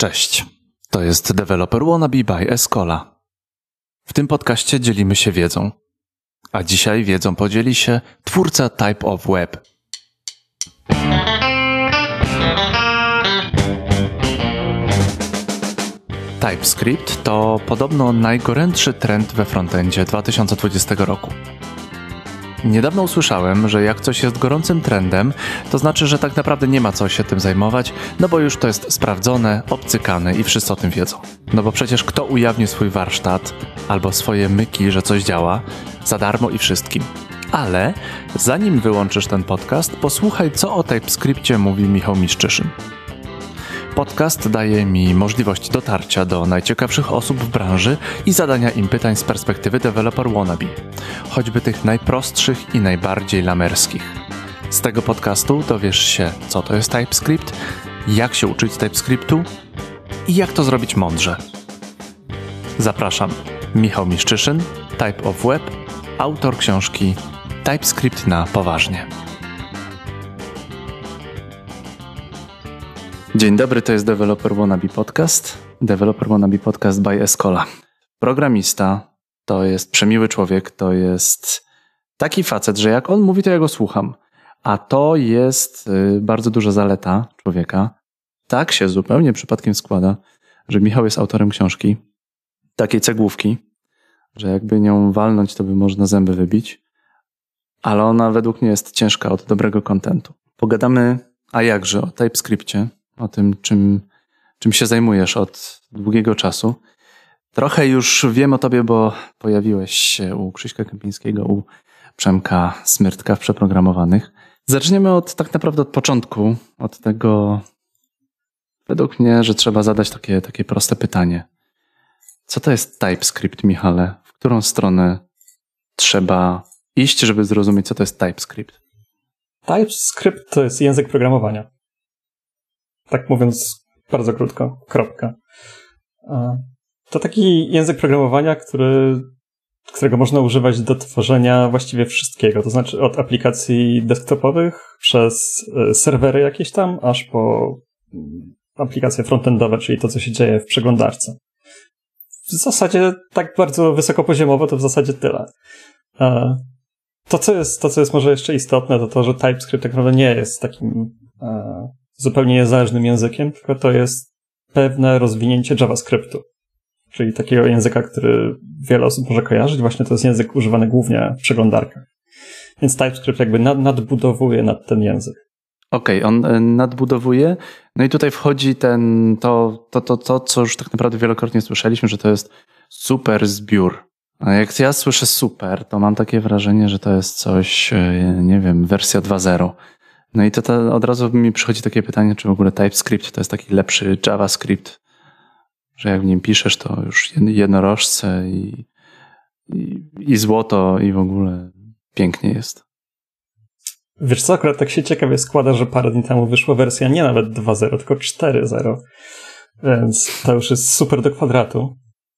Cześć, to jest Developer Wannabe by Escola. W tym podcaście dzielimy się wiedzą, a dzisiaj wiedzą podzieli się twórca Type of Web. TypeScript to podobno najgorętszy trend we frontendzie 2020 roku. Niedawno usłyszałem, że jak coś jest gorącym trendem, to znaczy, że tak naprawdę nie ma co się tym zajmować, no bo już to jest sprawdzone, obcykane i wszyscy o tym wiedzą. No bo przecież kto ujawni swój warsztat albo swoje myki, że coś działa, za darmo i wszystkim. Ale zanim wyłączysz ten podcast, posłuchaj, co o TypeScriptie mówi Michał Miszczyszyn. Podcast daje mi możliwość dotarcia do najciekawszych osób w branży i zadania im pytań z perspektywy Developer Wannabe, choćby tych najprostszych i najbardziej lamerskich. Z tego podcastu dowiesz się, co to jest TypeScript, jak się uczyć TypeScriptu i jak to zrobić mądrze. Zapraszam, Michał Miszczyszyn, Type of Web, autor książki TypeScript na poważnie. Dzień dobry, to jest Developer Wannabe Podcast. Developer Wannabe Podcast by Escola. Programista to jest przemiły człowiek, to jest taki facet, że jak on mówi, to ja go słucham. A to jest bardzo duża zaleta człowieka. Tak się zupełnie przypadkiem składa, że Michał jest autorem książki, takiej cegłówki, że jakby nią walnąć, to by można zęby wybić. Ale ona według mnie jest ciężka od dobrego kontentu. Pogadamy, a jakże, o TypeScripcie. O tym, czym się zajmujesz od długiego czasu. Trochę już wiem o tobie, bo pojawiłeś się u Krzyśka Kępińskiego, u Przemka Smyrtka w Przeprogramowanych. Zaczniemy tak naprawdę od początku, od tego, według mnie, że trzeba zadać takie proste pytanie. Co to jest TypeScript, Michale? W którą stronę trzeba iść, żeby zrozumieć, co to jest TypeScript? TypeScript to jest język programowania. Tak mówiąc bardzo krótko, kropka. To taki język programowania, którego można używać do tworzenia właściwie wszystkiego. To znaczy od aplikacji desktopowych przez serwery jakieś tam, aż po aplikacje frontendowe, czyli to, co się dzieje w przeglądarce. W zasadzie tak bardzo wysokopoziomowo to w zasadzie tyle. To, co jest może jeszcze istotne, to, że TypeScript tak naprawdę nie jest takim zupełnie niezależnym językiem, tylko to jest pewne rozwinięcie JavaScriptu, czyli takiego języka, który wiele osób może kojarzyć. Właśnie to jest język używany głównie w przeglądarkach. Więc TypeScript jakby nadbudowuje nad ten język. Okej, on nadbudowuje. No i tutaj wchodzi to, co już tak naprawdę wielokrotnie słyszeliśmy, że to jest super zbiór. A jak ja słyszę super, to mam takie wrażenie, że to jest coś, nie wiem, wersja 2.0. No i to od razu mi przychodzi takie pytanie, czy w ogóle TypeScript to jest taki lepszy JavaScript, że jak w nim piszesz, to już jednorożce i złoto i w ogóle pięknie jest. Wiesz co, akurat tak się ciekawie składa, że parę dni temu wyszła wersja nie nawet 2.0, tylko 4.0, więc to już jest super do kwadratu.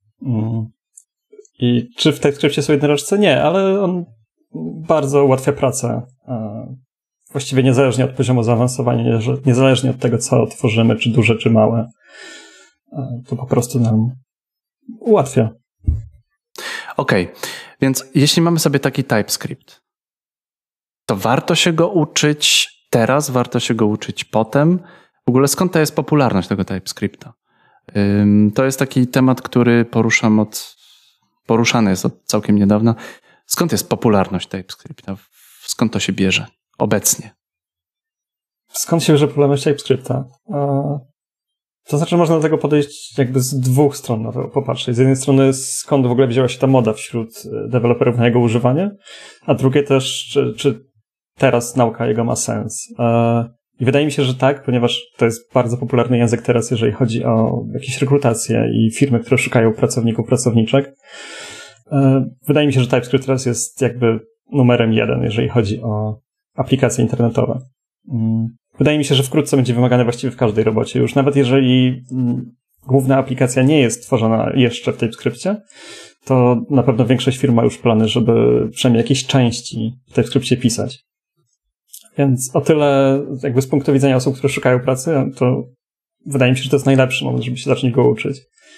I czy w TypeScriptie są jednorożce? Nie, ale on bardzo ułatwia pracę. Właściwie niezależnie od poziomu zaawansowania, niezależnie od tego, co tworzymy, czy duże, czy małe, to po prostu nam ułatwia. Okej, więc jeśli mamy sobie taki TypeScript, to warto się go uczyć teraz, warto się go uczyć potem. W ogóle skąd to jest popularność tego TypeScripta? To jest taki temat, który poruszany jest od całkiem niedawna. Skąd jest popularność TypeScripta? Skąd to się bierze obecnie? Skąd się bierze popularność TypeScripta? To znaczy można do tego podejść jakby z dwóch stron popatrzeć. Z jednej strony skąd w ogóle wzięła się ta moda wśród deweloperów na jego używanie, a drugie też, czy teraz nauka jego ma sens. I wydaje mi się, że tak, ponieważ to jest bardzo popularny język teraz, jeżeli chodzi o jakieś rekrutacje i firmy, które szukają pracowników, pracowniczek. Wydaje mi się, że TypeScript teraz jest jakby numerem 1, jeżeli chodzi o aplikacje internetowe. Wydaje mi się, że wkrótce będzie wymagane właściwie w każdej robocie. Już nawet jeżeli główna aplikacja nie jest tworzona jeszcze w TypeScriptie, to na pewno większość firm ma już plany, żeby przynajmniej jakieś części w TypeScriptie pisać. Więc o tyle jakby z punktu widzenia osób, które szukają pracy, to wydaje mi się, że to jest najlepszy moment, żeby się zacząć go uczyć.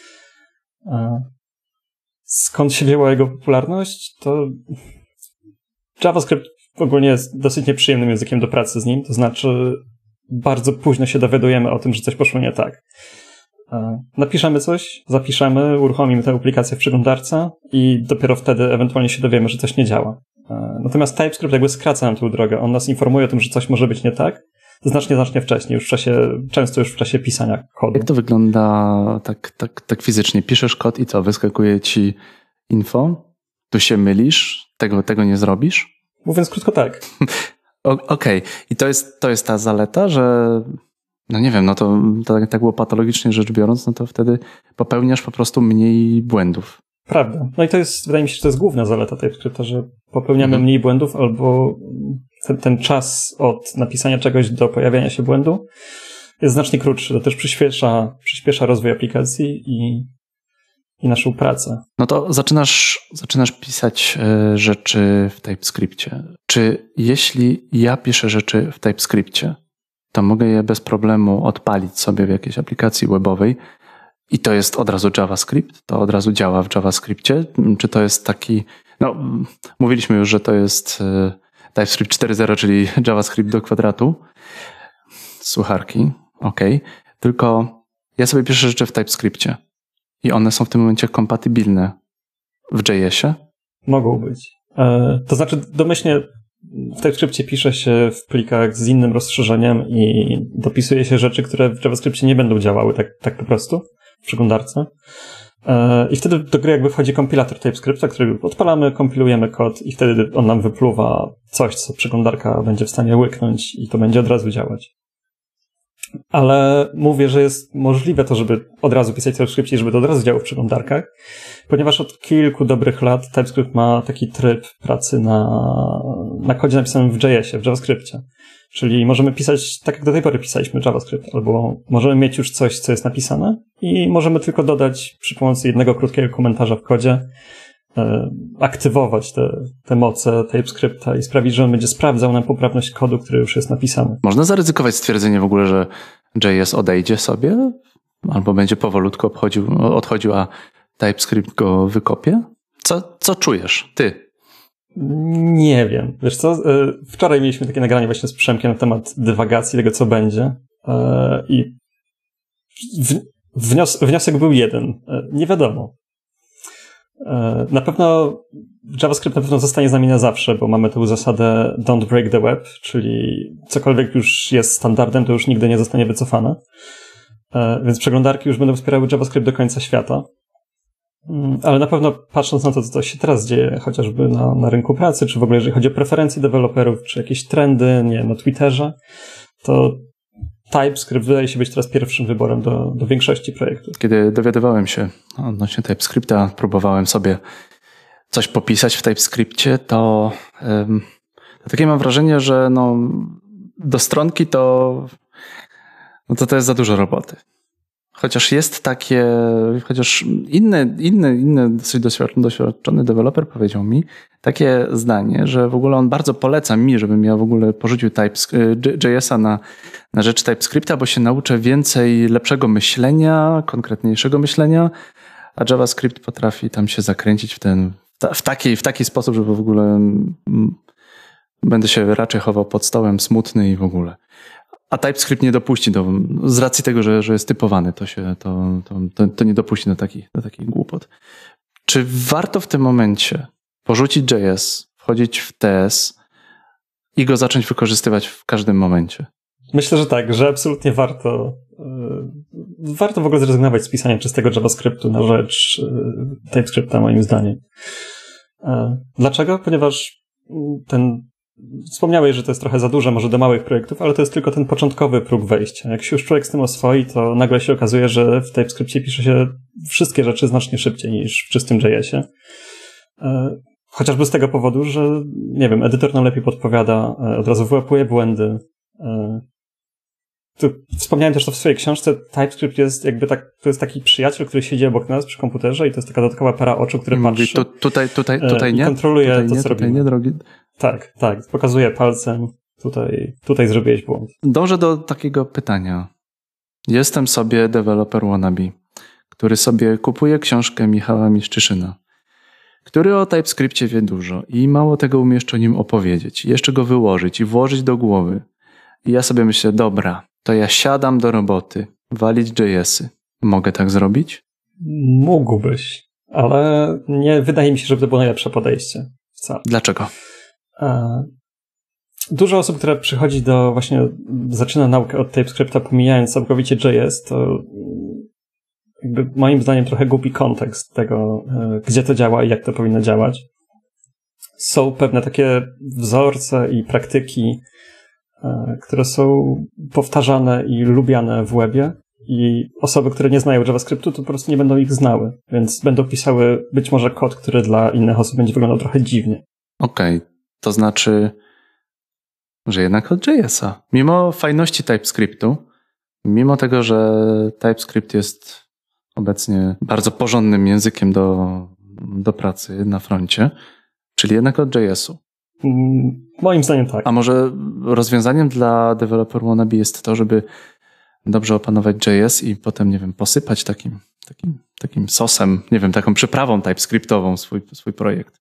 Skąd się wzięła jego popularność? To JavaScript ogólnie jest dosyć nieprzyjemnym językiem do pracy z nim, to znaczy bardzo późno się dowiadujemy o tym, że coś poszło nie tak. Napiszemy coś, zapiszemy, uruchomimy tę aplikację w przeglądarce i dopiero wtedy ewentualnie się dowiemy, że coś nie działa. Natomiast TypeScript jakby skraca nam tę drogę. On nas informuje o tym, że coś może być nie tak znacznie wcześniej, często już w czasie pisania kodu. Jak to wygląda tak fizycznie? Piszesz kod i co? Wyskakuje ci info? Tu się mylisz? Tego nie zrobisz? Mówiąc krótko, tak. Okej. I to jest ta zaleta, że no nie wiem, no to tak było patologicznie rzecz biorąc, no to wtedy popełniasz po prostu mniej błędów. Prawda. No i to jest, wydaje mi się, że to jest główna zaleta TypeScripta, że popełniamy mniej błędów albo ten czas od napisania czegoś do pojawiania się błędu jest znacznie krótszy. To też przyspiesza rozwój aplikacji i naszą pracę. No to zaczynasz pisać rzeczy w TypeScriptie. Czy jeśli ja piszę rzeczy w TypeScriptie, to mogę je bez problemu odpalić sobie w jakiejś aplikacji webowej i to jest od razu JavaScript? To od razu działa w JavaScriptie? Czy to jest taki... No, mówiliśmy już, że to jest TypeScript 4.0, czyli JavaScript do kwadratu. Słucharki, okej. Tylko ja sobie piszę rzeczy w TypeScriptie i one są w tym momencie kompatybilne w JS-ie? Mogą być. To znaczy domyślnie w TypeScriptie pisze się w plikach z innym rozszerzeniem i dopisuje się rzeczy, które w JavaScriptie nie będą działały tak po prostu w przeglądarce. I wtedy do gry jakby wchodzi kompilator TypeScripta, który odpalamy, kompilujemy kod i wtedy on nam wypluwa coś, co przeglądarka będzie w stanie łyknąć i to będzie od razu działać. Ale mówię, że jest możliwe to, żeby od razu pisać w TypeScriptie, żeby to od razu działało w przeglądarkach, ponieważ od kilku dobrych lat TypeScript ma taki tryb pracy na kodzie napisanym w JS-ie, w JavaScriptie. Czyli możemy pisać tak, jak do tej pory pisaliśmy JavaScript, albo możemy mieć już coś, co jest napisane i możemy tylko dodać przy pomocy jednego krótkiego komentarza w kodzie, aktywować te moce TypeScripta i sprawić, że on będzie sprawdzał nam poprawność kodu, który już jest napisany. Można zaryzykować stwierdzenie w ogóle, że JS odejdzie sobie albo będzie powolutku odchodził, a TypeScript go wykopie? Co czujesz? Ty? Nie wiem. Wiesz co? Wczoraj mieliśmy takie nagranie właśnie z Przemkiem na temat dywagacji tego, co będzie. I wniosek był jeden. Nie wiadomo. Na pewno JavaScript zostanie z nami na zawsze, bo mamy tę zasadę don't break the web, czyli cokolwiek już jest standardem, to już nigdy nie zostanie wycofane. Więc przeglądarki już będą wspierały JavaScript do końca świata. Ale na pewno patrząc na to, co się teraz dzieje, chociażby na rynku pracy, czy w ogóle jeżeli chodzi o preferencje deweloperów, czy jakieś trendy, nie wiem, na Twitterze, to TypeScript wydaje się być teraz pierwszym wyborem do większości projektów. Kiedy dowiadywałem się odnośnie TypeScripta, próbowałem sobie coś popisać w TypeScriptie, to takie mam wrażenie, że do stronki to jest za dużo roboty. Chociaż inny dosyć doświadczony deweloper powiedział mi takie zdanie, że w ogóle on bardzo poleca mi, żebym ja w ogóle porzucił JS-a na rzecz TypeScripta, bo się nauczę więcej lepszego myślenia, konkretniejszego myślenia, a JavaScript potrafi tam się zakręcić w taki sposób, że w ogóle będę się raczej chował pod stołem smutny i w ogóle. A TypeScript nie dopuści z racji tego, że jest typowany, to nie dopuści do takich głupot. Czy warto w tym momencie porzucić JS, wchodzić w TS i go zacząć wykorzystywać w każdym momencie? Myślę, że tak, że absolutnie warto w ogóle zrezygnować z pisania czystego JavaScriptu na rzecz TypeScripta, moim zdaniem. Dlaczego? Ponieważ wspomniałeś, że to jest trochę za dużo, może do małych projektów, ale to jest tylko ten początkowy próg wejścia. Jak się już człowiek z tym oswoi, to nagle się okazuje, że w TypeScriptie pisze się wszystkie rzeczy znacznie szybciej niż w czystym JS-ie. Chociażby z tego powodu, że, nie wiem, edytor nam lepiej podpowiada, od razu wyłapuje błędy. Wspomniałem też to w swojej książce. TypeScript jest jakby to jest taki przyjaciel, który siedzi obok nas przy komputerze i to jest taka dodatkowa para oczu, który patrzy. Tutaj nie. Kontroluje to, co robimy. Nie, drogi. Tak. Pokazuje palcem. Tutaj zrobiłeś błąd. Dążę do takiego pytania. Jestem sobie developer wannabe, który sobie kupuje książkę Michała Miszczyszyna, który o TypeScriptie wie dużo i mało tego umie jeszcze o nim opowiedzieć, jeszcze go wyłożyć i włożyć do głowy. I ja sobie myślę, dobra, to ja siadam do roboty, walić JS-y. Mogę tak zrobić? Mógłbyś, ale nie wydaje mi się, żeby to było najlepsze podejście wcale. Dlaczego? Dużo osób, które przychodzi zaczyna naukę od TypeScripta, pomijając całkowicie JS, to jakby moim zdaniem trochę gubi kontekst tego, gdzie to działa i jak to powinno działać. Są pewne takie wzorce i praktyki, które są powtarzane i lubiane w webie i osoby, które nie znają JavaScriptu, to po prostu nie będą ich znały, więc będą pisały być może kod, który dla innych osób będzie wyglądał trochę dziwnie. Okej, to znaczy, że jednak od JS-a. Mimo fajności TypeScriptu, mimo tego, że TypeScript jest obecnie bardzo porządnym językiem do pracy na froncie, czyli jednak od JS-u. Moim zdaniem tak. A może rozwiązaniem dla developer wannabe jest to, żeby dobrze opanować JS i potem, nie wiem, posypać takim sosem, nie wiem, taką przyprawą TypeScriptową swój projekt.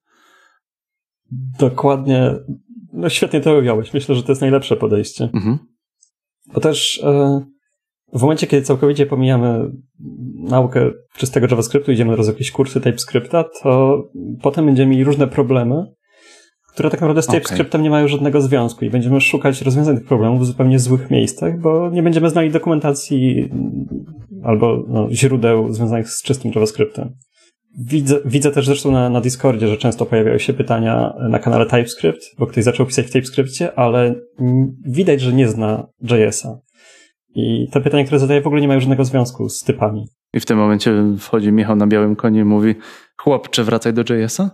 Dokładnie. No świetnie to ująłeś. Myślę, że to jest najlepsze podejście. Mhm. Bo też w momencie, kiedy całkowicie pomijamy naukę czystego JavaScriptu, idziemy teraz jakieś kursy TypeScripta, to potem będziemy mieli różne problemy, które tak naprawdę z TypeScriptem nie mają żadnego związku i będziemy szukać rozwiązań tych problemów w zupełnie złych miejscach, bo nie będziemy znali dokumentacji albo źródeł związanych z czystym JavaScriptem. Widzę też zresztą na Discordzie, że często pojawiają się pytania na kanale TypeScript, bo ktoś zaczął pisać w TypeScriptie, ale widać, że nie zna JS-a. I te pytania, które zadaje, w ogóle nie mają żadnego związku z typami. I w tym momencie wchodzi Michał na białym koniu i mówi: chłopcze, wracaj do JS-a?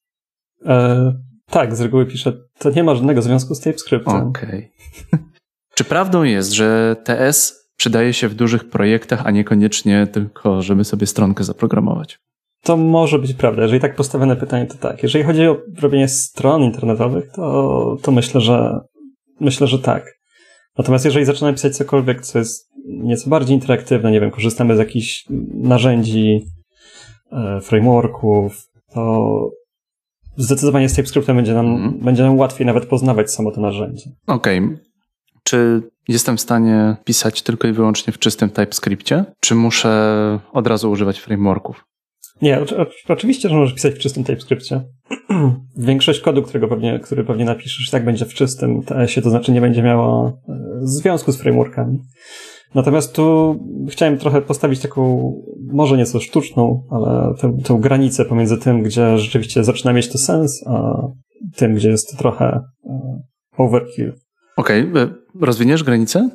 Tak, z reguły pisze, to nie ma żadnego związku z TypeScriptem. Okej. Czy prawdą jest, że TS przydaje się w dużych projektach, a niekoniecznie tylko, żeby sobie stronkę zaprogramować? To może być prawda. Jeżeli tak postawione pytanie, to tak. Jeżeli chodzi o robienie stron internetowych, to myślę, że tak. Natomiast jeżeli zaczynamy pisać cokolwiek, co jest nieco bardziej interaktywne, nie wiem, korzystamy z jakichś narzędzi, frameworków, to zdecydowanie z TypeScriptem będzie nam łatwiej nawet poznawać samo to narzędzie. Okej. Czy jestem w stanie pisać tylko i wyłącznie w czystym TypeScriptie? Czy muszę od razu używać frameworków? Nie, oczywiście, że możesz pisać w czystym TypeScriptie. Większość kodu, który pewnie napiszesz, tak będzie w czystym TS-ie, to znaczy nie będzie miało związku z frameworkami. Natomiast tu chciałem trochę postawić taką, może nieco sztuczną, ale tę granicę pomiędzy tym, gdzie rzeczywiście zaczyna mieć to sens, a tym, gdzie jest to trochę overkill. Okej, rozwiniesz granicę?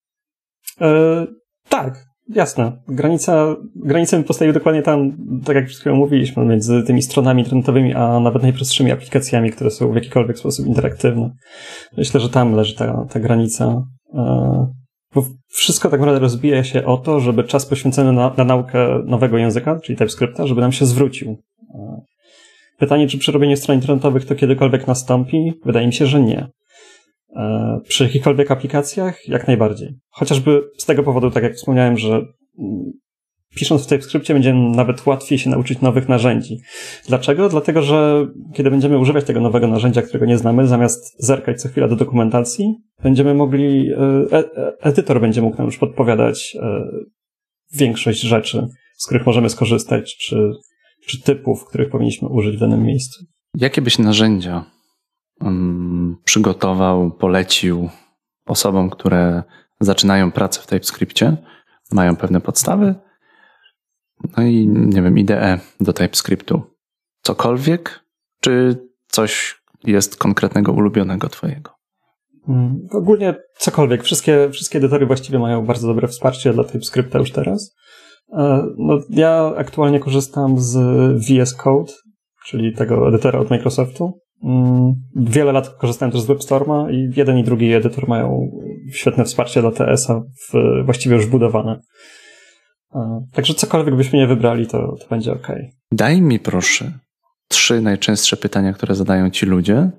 Tak. Jasne. Granicę bym postawił dokładnie tam, tak jak przed chwilą mówiliśmy, między tymi stronami internetowymi, a nawet najprostszymi aplikacjami, które są w jakikolwiek sposób interaktywne. Myślę, że tam leży ta granica. Bo wszystko tak naprawdę rozbija się o to, żeby czas poświęcony na naukę nowego języka, czyli TypeScripta, żeby nam się zwrócił. Pytanie, czy przy robieniu stron internetowych to kiedykolwiek nastąpi? Wydaje mi się, że nie. Przy jakichkolwiek aplikacjach? Jak najbardziej. Chociażby z tego powodu, tak jak wspomniałem, że pisząc w TypeScriptie będzie nawet łatwiej się nauczyć nowych narzędzi. Dlaczego? Dlatego, że kiedy będziemy używać tego nowego narzędzia, którego nie znamy, zamiast zerkać co chwila do dokumentacji, będziemy mogli, edytor będzie mógł nam już podpowiadać większość rzeczy, z których możemy skorzystać, czy typów, których powinniśmy użyć w danym miejscu. Jakie byś narzędzia przygotował, polecił osobom, które zaczynają pracę w TypeScriptie, mają pewne podstawy, no i nie wiem, IDE do TypeScriptu. Cokolwiek, czy coś jest konkretnego, ulubionego twojego? Ogólnie cokolwiek. Wszystkie edytory właściwie mają bardzo dobre wsparcie dla TypeScripta już teraz. No, ja aktualnie korzystam z VS Code, czyli tego edytora od Microsoftu. Wiele lat korzystałem też z WebStorma i jeden i drugi edytor mają świetne wsparcie dla TS-a, właściwie już wbudowane. Także cokolwiek byśmy nie wybrali, to będzie ok. Daj mi proszę 3 najczęstsze pytania, które zadają ci ludzie,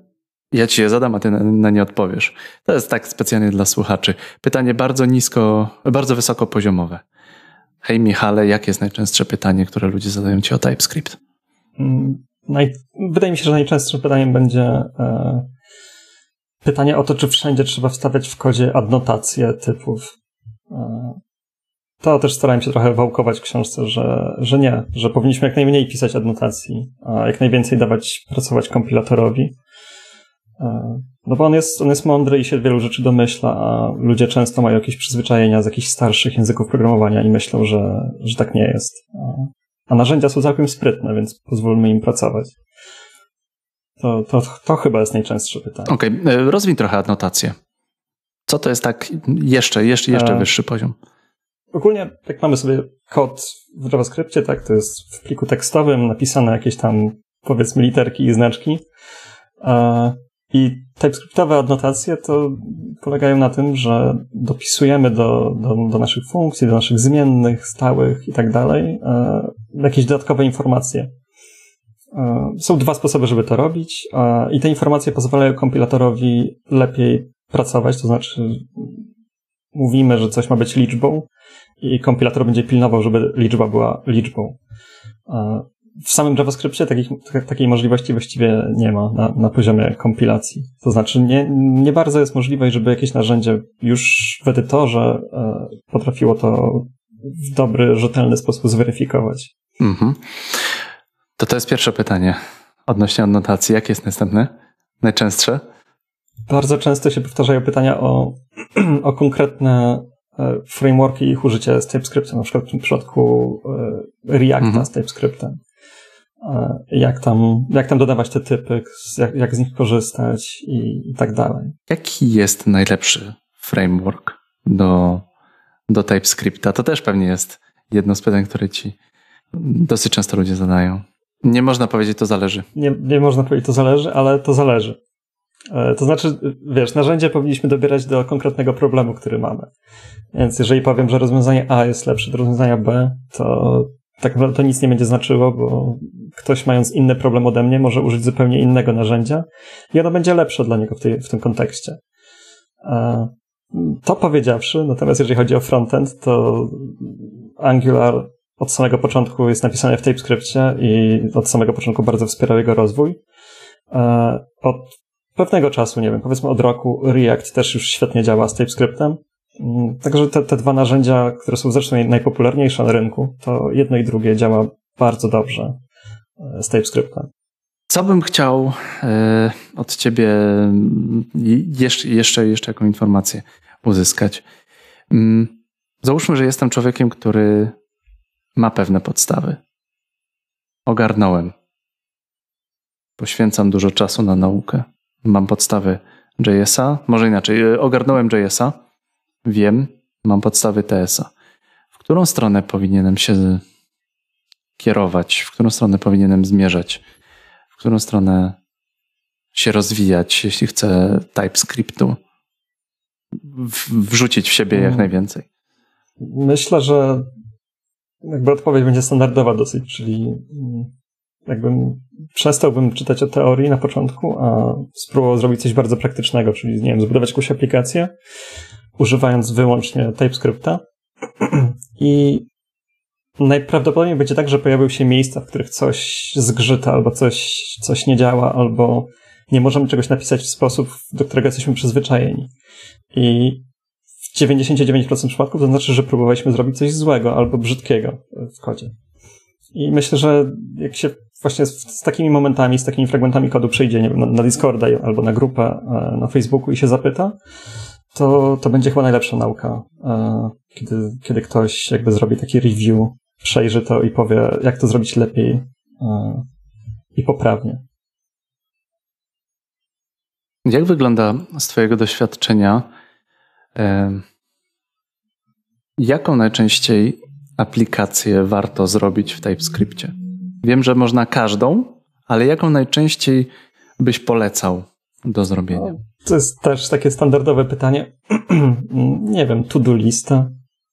Ja ci je zadam, a ty na nie odpowiesz. To jest tak specjalnie dla słuchaczy. Pytanie bardzo wysokopoziomowe. Hej Michale, jakie jest najczęstsze pytanie, które ludzie zadają ci o TypeScript? Wydaje mi się, że najczęstszym pytaniem będzie pytanie o to, czy wszędzie trzeba wstawiać w kodzie adnotacje typów. To też starałem się trochę wałkować w książce, że nie, że powinniśmy jak najmniej pisać adnotacji, a jak najwięcej dawać pracować kompilatorowi. No bo on jest mądry i się wielu rzeczy domyśla, a ludzie często mają jakieś przyzwyczajenia z jakichś starszych języków programowania i myślą, że tak nie jest. A narzędzia są całkiem sprytne, więc pozwólmy im pracować. To chyba jest najczęstsze pytanie. Okej, rozwij trochę adnotację. Co to jest tak jeszcze wyższy poziom? Ogólnie, jak mamy sobie kod w JavaScriptie, tak, to jest w pliku tekstowym napisane jakieś tam, powiedzmy, literki i znaczki. I TypeScriptowe adnotacje to polegają na tym, że dopisujemy do naszych funkcji, do naszych zmiennych, stałych i tak dalej jakieś dodatkowe informacje. Są dwa sposoby, żeby to robić i te informacje pozwalają kompilatorowi lepiej pracować, to znaczy mówimy, że coś ma być liczbą i kompilator będzie pilnował, żeby liczba była liczbą. W samym JavaScriptie takiej możliwości właściwie nie ma na poziomie kompilacji. To znaczy nie bardzo jest możliwe, żeby jakieś narzędzie już w edytorze potrafiło to w dobry, rzetelny sposób zweryfikować. Mhm. To jest pierwsze pytanie odnośnie adnotacji. Jakie jest następne? Najczęstsze? Bardzo często się powtarzają pytania o konkretne frameworki i ich użycie z TypeScriptem, na przykład w tym przypadku Reacta z TypeScriptem. Jak tam dodawać te typy, jak z nich korzystać i tak dalej. Jaki jest najlepszy framework do TypeScripta? To też pewnie jest jedno z pytań, które ci dosyć często ludzie zadają. Nie można powiedzieć, to zależy. Nie można powiedzieć, to zależy, ale to zależy. To znaczy, wiesz, narzędzie powinniśmy dobierać do konkretnego problemu, który mamy. Więc jeżeli powiem, że rozwiązanie A jest lepsze od rozwiązania B, to tak naprawdę to nic nie będzie znaczyło, bo ktoś mając inny problem ode mnie może użyć zupełnie innego narzędzia i ono będzie lepsze dla niego w tym kontekście. To powiedziawszy, natomiast jeżeli chodzi o frontend, to Angular od samego początku jest napisany w TypeScriptie i od samego początku bardzo wspierał jego rozwój. Od pewnego czasu, nie wiem, powiedzmy od roku, React też już świetnie działa z TypeScriptem. Także te dwa narzędzia, które są zresztą najpopularniejsze na rynku, to jedno i drugie działa bardzo dobrze z TypeScriptem. Co bym chciał od ciebie jeszcze jaką informację uzyskać? Załóżmy, że jestem człowiekiem, który ma pewne podstawy. Ogarnąłem. Poświęcam dużo czasu na naukę. Mam podstawy JS-a, może inaczej, ogarnąłem JS-a, wiem, mam podstawy TS-a. W którą stronę powinienem się kierować? W którą stronę powinienem zmierzać? W którą stronę się rozwijać, jeśli chcę TypeScriptu wrzucić w siebie jak najwięcej? Myślę, że jakby odpowiedź będzie standardowa dosyć, czyli przestałbym czytać o teorii na początku, a spróbował zrobić coś bardzo praktycznego, czyli, nie wiem, zbudować jakąś aplikację, używając wyłącznie TypeScripta i najprawdopodobniej będzie tak, że pojawią się miejsca, w których coś zgrzyta, albo coś nie działa, albo nie możemy czegoś napisać w sposób, do którego jesteśmy przyzwyczajeni. I w 99% przypadków to znaczy, że próbowaliśmy zrobić coś złego albo brzydkiego w kodzie. I myślę, że jak się właśnie z takimi momentami, z takimi fragmentami kodu przejdzie, nie wiem, na Discorda albo na grupę na Facebooku i się zapyta, to będzie chyba najlepsza nauka, kiedy ktoś jakby zrobi taki review, przejrzy to i powie, jak to zrobić lepiej i poprawnie. Jak wygląda z twojego doświadczenia, jaką najczęściej aplikację warto zrobić w TypeScriptie? Wiem, że można każdą, ale jaką najczęściej byś polecał do zrobienia? To jest też takie standardowe pytanie. Nie wiem, to-do lista.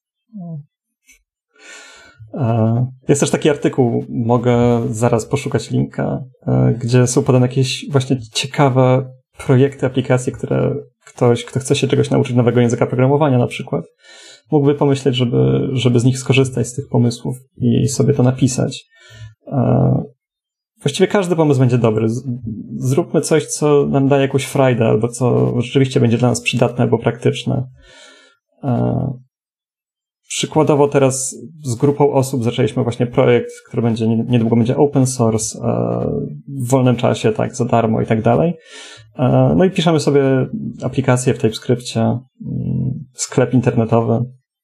Jest też taki artykuł, mogę zaraz poszukać linka, gdzie są podane jakieś właśnie ciekawe projekty, aplikacje, które ktoś, kto chce się czegoś nauczyć nowego języka programowania na przykład, mógłby pomyśleć, żeby z nich skorzystać, z tych pomysłów i sobie to napisać. Właściwie każdy pomysł będzie dobry. Zróbmy coś, co nam daje jakąś frajdę, albo co rzeczywiście będzie dla nas przydatne albo praktyczne. Przykładowo teraz z grupą osób zaczęliśmy właśnie projekt, który niedługo będzie open source, w wolnym czasie, tak, za darmo i tak dalej. No i piszemy sobie aplikacje w TypeScriptie, sklep internetowy.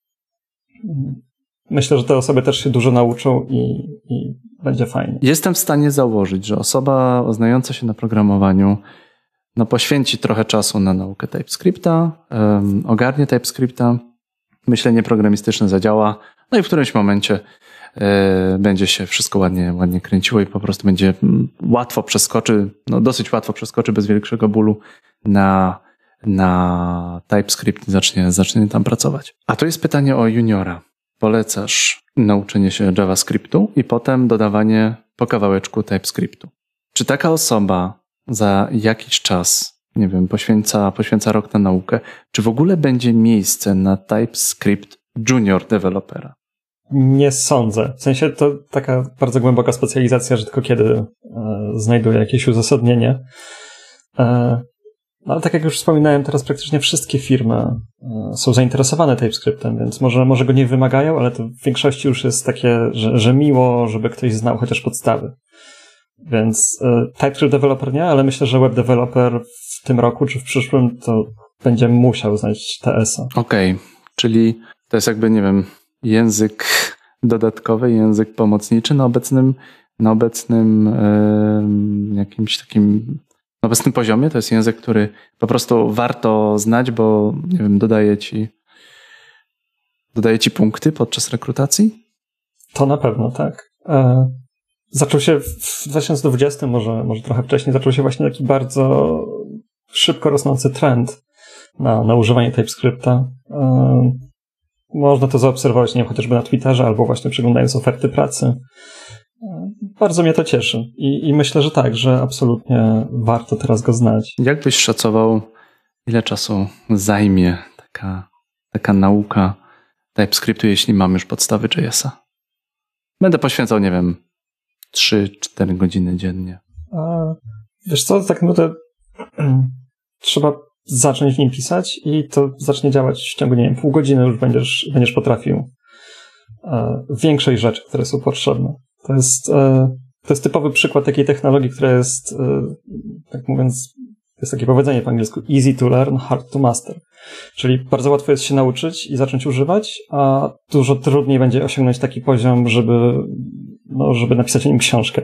Myślę, że te osoby też się dużo nauczą i będzie fajnie. Jestem w stanie założyć, że osoba znająca się na programowaniu poświęci trochę czasu na naukę TypeScripta, ogarnie TypeScripta, myślenie programistyczne zadziała, no i w którymś momencie będzie się wszystko ładnie kręciło i po prostu będzie łatwo przeskoczy, dosyć łatwo przeskoczy bez większego bólu na TypeScript i zacznie tam pracować. A to jest pytanie o juniora. Polecasz nauczenie się JavaScriptu i potem dodawanie po kawałeczku TypeScriptu. Czy taka osoba za jakiś czas, nie wiem, poświęca rok na naukę, czy w ogóle będzie miejsce na TypeScript junior dewelopera? Nie sądzę. W sensie to taka bardzo głęboka specjalizacja, że tylko kiedy znajduje jakieś uzasadnienie. Ale tak jak już wspominałem, teraz praktycznie wszystkie firmy są zainteresowane TypeScriptem, więc może go nie wymagają, ale to w większości już jest takie, że miło, żeby ktoś znał chociaż podstawy. Więc TypeScript developer nie, ale myślę, że web developer w tym roku czy w przyszłym to będzie musiał znać TS-a. Okej, czyli to jest jakby, nie wiem, język dodatkowy, język pomocniczy na obecnym jakimś takim na obecnym poziomie. To jest język, który po prostu warto znać, bo nie wiem, dodaje ci punkty podczas rekrutacji? To na pewno, tak. Zaczął się w 2020, może trochę wcześniej, zaczął się właśnie taki bardzo szybko rosnący trend na używanie TypeScripta. Można to zaobserwować, nie wiem, chociażby na Twitterze albo właśnie przeglądając oferty pracy. Bardzo mnie to cieszy i myślę, że tak, że absolutnie warto teraz go znać. Jak byś szacował, ile czasu zajmie taka nauka TypeScriptu, jeśli mam już podstawy JS-a? Będę poświęcał, nie wiem, 3-4 godziny dziennie. Wiesz co, tak naprawdę trzeba zacząć w nim pisać i to zacznie działać w ciągu, nie wiem, pół godziny już będziesz potrafił większość rzeczy, które są potrzebne. To jest typowy przykład takiej technologii, która jest, tak mówiąc, jest takie powiedzenie po angielsku easy to learn, hard to master. Czyli bardzo łatwo jest się nauczyć i zacząć używać, a dużo trudniej będzie osiągnąć taki poziom, żeby napisać o nim książkę.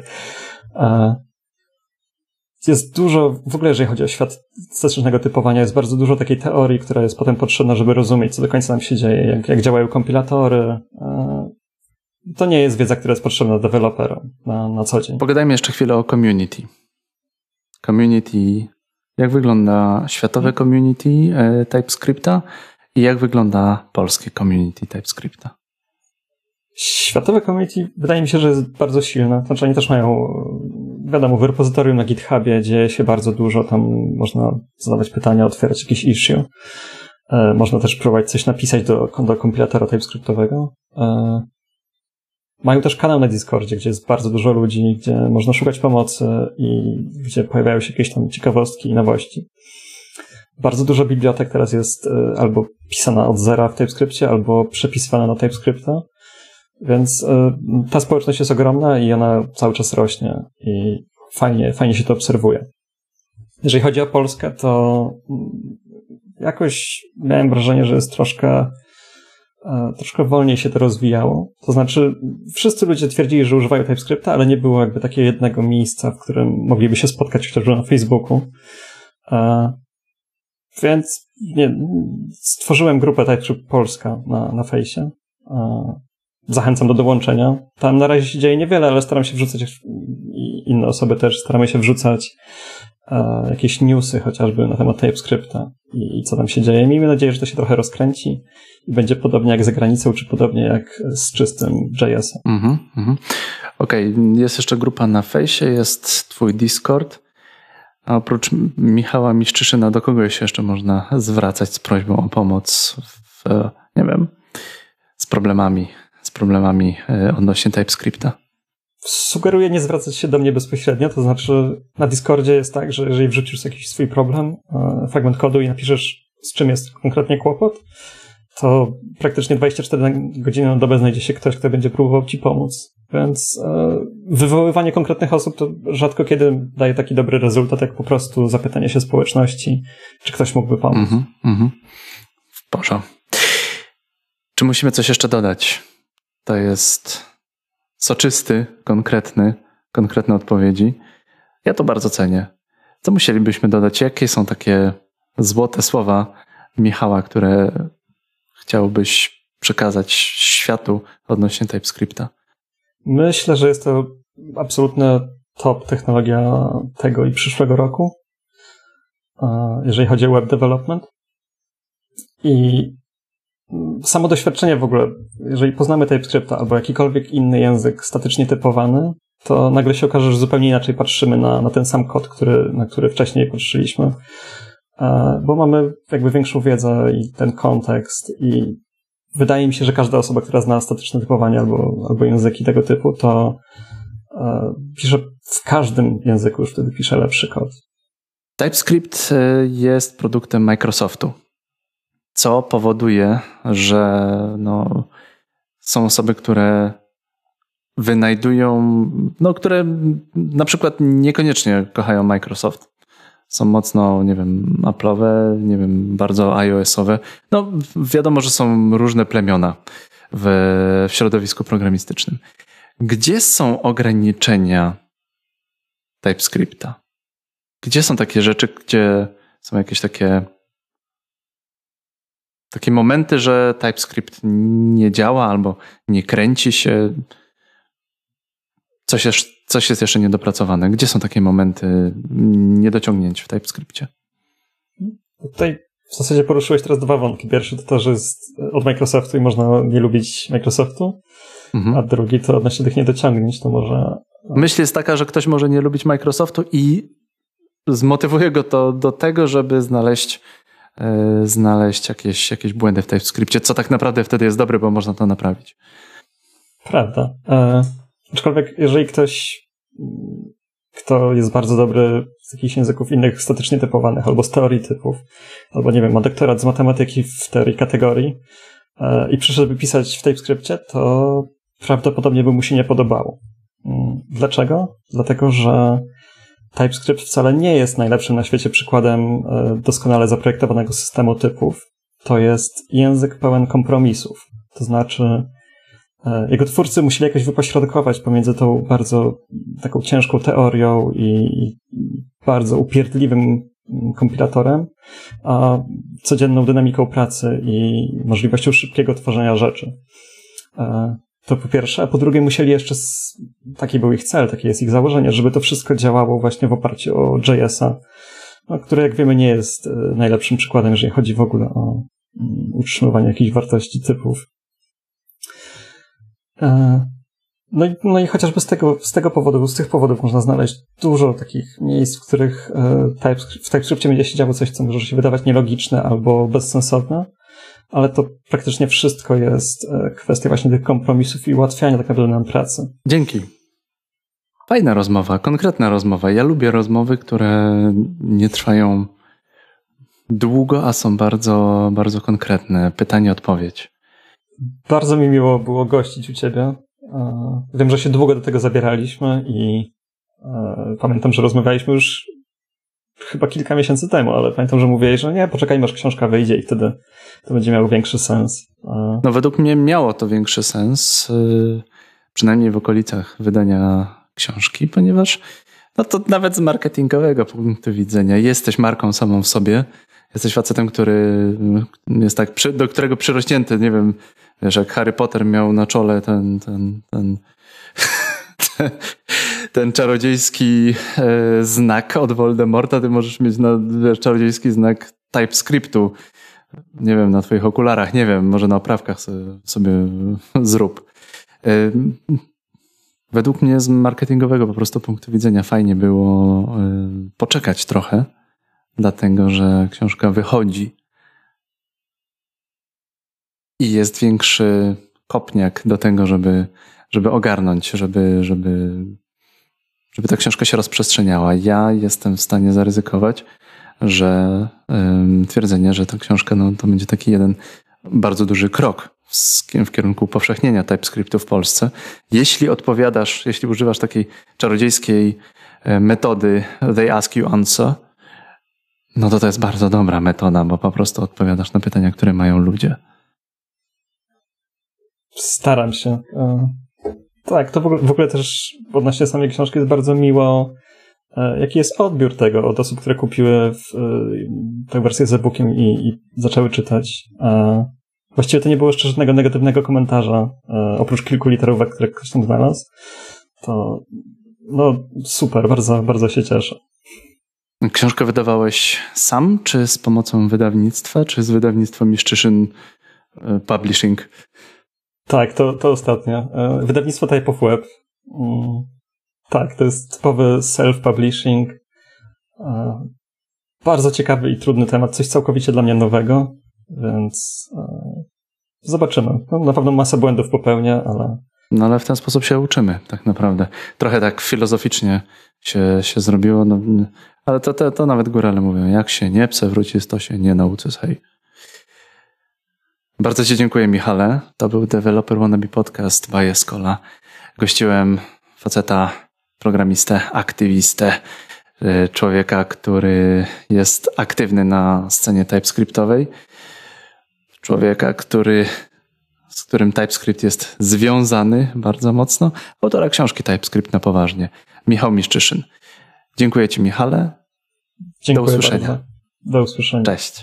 Jest dużo, w ogóle jeżeli chodzi o świat statycznego typowania, jest bardzo dużo takiej teorii, która jest potem potrzebna, żeby rozumieć, co do końca nam się dzieje, jak działają kompilatory. To nie jest wiedza, która jest potrzebna deweloperom na co dzień. Pogadajmy jeszcze chwilę o community. Community, jak wygląda światowe community TypeScripta i jak wygląda polskie community TypeScripta? Światowe community wydaje mi się, że jest bardzo silne. Znaczy oni też mają, wiadomo, w repozytorium na GitHubie dzieje się bardzo dużo. Tam można zadawać pytania, otwierać jakieś issue. Można też próbować coś napisać do kompilatora TypeScriptowego. Mają też kanał na Discordzie, gdzie jest bardzo dużo ludzi, gdzie można szukać pomocy i gdzie pojawiają się jakieś tam ciekawostki i nowości. Bardzo dużo bibliotek teraz jest albo pisana od zera w TypeScriptie, albo przepisywana na TypeScripta. Więc ta społeczność jest ogromna i ona cały czas rośnie i fajnie się to obserwuje. Jeżeli chodzi o Polskę, to jakoś miałem wrażenie, że jest troszkę wolniej się to rozwijało. To znaczy, wszyscy ludzie twierdzili, że używają TypeScripta, ale nie było jakby takiego jednego miejsca, w którym mogliby się spotkać chociażby na Facebooku. Więc stworzyłem grupę TypeScript Polska na fejsie. Zachęcam do dołączenia. Tam na razie się dzieje niewiele, ale staram się wrzucać i inne osoby też staramy się wrzucać jakieś newsy chociażby na temat TypeScripta i co tam się dzieje. Miejmy nadzieję, że to się trochę rozkręci i będzie podobnie jak za granicą, czy podobnie jak z czystym JS-em. Okej, jest jeszcze grupa na fejsie, jest twój Discord. A oprócz Michała Miszczyszyna, do kogo się jeszcze można zwracać z prośbą o pomoc nie wiem, z problemami odnośnie TypeScripta? Sugeruję nie zwracać się do mnie bezpośrednio, to znaczy na Discordzie jest tak, że jeżeli wrzucisz jakiś swój problem, fragment kodu i napiszesz, z czym jest konkretnie kłopot, to praktycznie 24 godziny na dobę znajdzie się ktoś, kto będzie próbował ci pomóc. Więc wywoływanie konkretnych osób to rzadko kiedy daje taki dobry rezultat, jak po prostu zapytanie się społeczności, czy ktoś mógłby pomóc. W porządku. Czy musimy coś jeszcze dodać? To jest soczysty, konkretne odpowiedzi. Ja to bardzo cenię. Co musielibyśmy dodać? Jakie są takie złote słowa Michała, które chciałbyś przekazać światu odnośnie TypeScripta? Myślę, że jest to absolutna top technologia tego i przyszłego roku, jeżeli chodzi o web development. I samo doświadczenie w ogóle, jeżeli poznamy TypeScripta albo jakikolwiek inny język statycznie typowany, to nagle się okaże, że zupełnie inaczej patrzymy na ten sam kod, na który wcześniej patrzyliśmy, bo mamy jakby większą wiedzę i ten kontekst i wydaje mi się, że każda osoba, która zna statyczne typowanie albo języki tego typu, to pisze w każdym języku, już wtedy pisze lepszy kod. TypeScript jest produktem Microsoftu, co powoduje, że są osoby, które wynajdują, które na przykład niekoniecznie kochają Microsoft. Są mocno, nie wiem, Apple'owe, nie wiem, bardzo iOS-owe. Wiadomo, że są różne plemiona w środowisku programistycznym. Gdzie są ograniczenia TypeScripta? Gdzie są takie rzeczy, gdzie są jakieś takie momenty, że TypeScript nie działa albo nie kręci się? Coś jest jeszcze niedopracowane. Gdzie są takie momenty niedociągnięć w TypeScripcie? Tutaj w zasadzie poruszyłeś teraz dwa wątki. Pierwszy to, że jest od Microsoftu i można nie lubić Microsoftu, a drugi to odnośnie tych niedociągnięć, to może... Myśl jest taka, że ktoś może nie lubić Microsoftu i zmotywuje go to do tego, żeby znaleźć jakieś błędy w TypeScripcie, co tak naprawdę wtedy jest dobre, bo można to naprawić. Prawda. Aczkolwiek jeżeli ktoś, kto jest bardzo dobry z jakichś języków innych statycznie typowanych, albo z teorii typów, albo nie wiem, ma doktorat z matematyki w teorii kategorii i przyszedłby pisać w TypeScripcie, to prawdopodobnie by mu się nie podobało. Dlaczego? Dlatego, że TypeScript wcale nie jest najlepszym na świecie przykładem doskonale zaprojektowanego systemu typów. To jest język pełen kompromisów. To znaczy jego twórcy musieli jakoś wypośrodkować pomiędzy tą bardzo taką ciężką teorią i bardzo upierdliwym kompilatorem, a codzienną dynamiką pracy i możliwością szybkiego tworzenia rzeczy. To po pierwsze, a po drugie musieli jeszcze, taki był ich cel, takie jest ich założenie, żeby to wszystko działało właśnie w oparciu o JS-a, który jak wiemy nie jest najlepszym przykładem, jeżeli chodzi w ogóle o utrzymywanie jakichś wartości typów. No i chociażby z tych powodów można znaleźć dużo takich miejsc, w których w TypeScriptie będzie się działo coś, co może się wydawać nielogiczne albo bezsensowne, ale to praktycznie wszystko jest kwestia właśnie tych kompromisów i ułatwiania tak naprawdę nam pracy. Dzięki. Fajna rozmowa, konkretna rozmowa. Ja lubię rozmowy, które nie trwają długo, a są bardzo, bardzo konkretne. Pytanie, odpowiedź. Bardzo mi miło było gościć u ciebie. Wiem, że się długo do tego zabieraliśmy i pamiętam, że rozmawialiśmy już chyba kilka miesięcy temu, ale pamiętam, że mówiłeś, że nie, poczekajmy, aż książka wyjdzie i wtedy to będzie miało większy sens. Według mnie miało to większy sens, przynajmniej w okolicach wydania książki, ponieważ to nawet z marketingowego punktu widzenia jesteś marką samą w sobie. Jesteś facetem, który jest tak, do którego przyrośnięty, nie wiem, wiesz, jak Harry Potter miał na czole ten czarodziejski znak od Voldemorta, ty możesz mieć czarodziejski znak TypeScriptu. Nie wiem, na twoich okularach, nie wiem, może na oprawkach sobie zrób. według mnie z marketingowego po prostu punktu widzenia fajnie było poczekać trochę, dlatego że książka wychodzi i jest większy kopniak do tego, żeby ogarnąć, żeby ta książka się rozprzestrzeniała. Ja jestem w stanie zaryzykować, że twierdzenie, że ta książka to będzie taki jeden bardzo duży krok w kierunku upowszechnienia TypeScriptu w Polsce. Jeśli używasz takiej czarodziejskiej metody they ask you answer, to jest bardzo dobra metoda, bo po prostu odpowiadasz na pytania, które mają ludzie. Staram się. Tak, to w ogóle też odnośnie samej książki jest bardzo miło, jaki jest odbiór tego od osób, które kupiły tę wersję z e-bookiem i zaczęły czytać. Właściwie to nie było jeszcze żadnego negatywnego komentarza, oprócz kilku literówek, które ktoś tam znalazł. To super, bardzo, bardzo się cieszę. Książkę wydawałeś sam, czy z pomocą wydawnictwa, czy z wydawnictwem Miszczyszyn Publishing? Tak, to ostatnie. Wydawnictwo Type of Web. Tak, to jest typowy self-publishing. Bardzo ciekawy i trudny temat, coś całkowicie dla mnie nowego, więc zobaczymy. Na pewno masę błędów popełnię, ale... Ale w ten sposób się uczymy tak naprawdę. Trochę tak filozoficznie się zrobiło, ale to nawet górale mówią, jak się nie przewróci, to się nie nauczy. Hej. Bardzo Ci dziękuję, Michale. To był Developer Wannabe Podcast by Escola. Gościłem faceta, programistę, aktywistę, człowieka, który jest aktywny na scenie TypeScriptowej, człowieka, z którym TypeScript jest związany bardzo mocno, autora książki TypeScript na poważnie, Michał Miszczyszyn. Dziękuję Ci, Michale. Dziękuję do usłyszenia. Bardzo. Do usłyszenia. Cześć.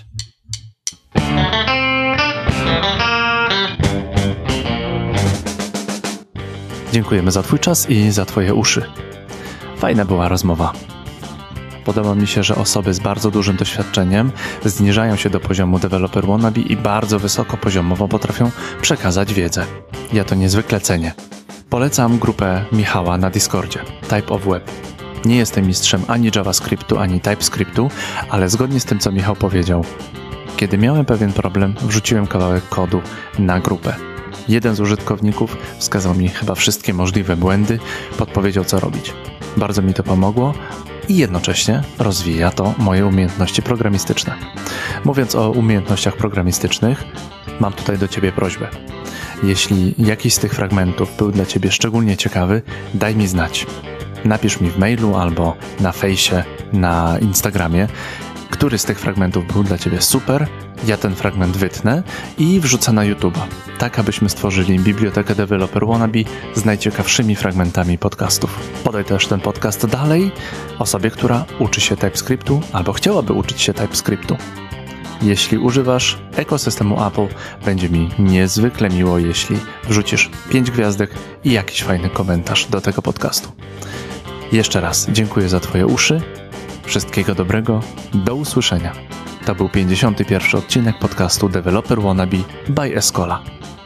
Dziękujemy za Twój czas i za Twoje uszy. Fajna była rozmowa. Podoba mi się, że osoby z bardzo dużym doświadczeniem zniżają się do poziomu Developer Wannabe i bardzo wysokopoziomowo potrafią przekazać wiedzę. Ja to niezwykle cenię. Polecam grupę Michała na Discordzie, Type of Web. Nie jestem mistrzem ani JavaScriptu, ani TypeScriptu, ale zgodnie z tym, co Michał powiedział, kiedy miałem pewien problem, wrzuciłem kawałek kodu na grupę. Jeden z użytkowników wskazał mi chyba wszystkie możliwe błędy, podpowiedział, co robić. Bardzo mi to pomogło i jednocześnie rozwija to moje umiejętności programistyczne. Mówiąc o umiejętnościach programistycznych, mam tutaj do Ciebie prośbę. Jeśli jakiś z tych fragmentów był dla Ciebie szczególnie ciekawy, daj mi znać. Napisz mi w mailu albo na fejsie, na Instagramie, który z tych fragmentów był dla Ciebie super, ja ten fragment wytnę i wrzucę na YouTube'a, tak abyśmy stworzyli bibliotekę Developer Wannabe z najciekawszymi fragmentami podcastów. Podaj też ten podcast dalej osobie, która uczy się TypeScriptu albo chciałaby uczyć się TypeScriptu. Jeśli używasz ekosystemu Apple, będzie mi niezwykle miło, jeśli wrzucisz 5 gwiazdek i jakiś fajny komentarz do tego podcastu. Jeszcze raz dziękuję za Twoje uszy. Wszystkiego dobrego. Do usłyszenia. To był 51. odcinek podcastu Developer Wannabe by Escola.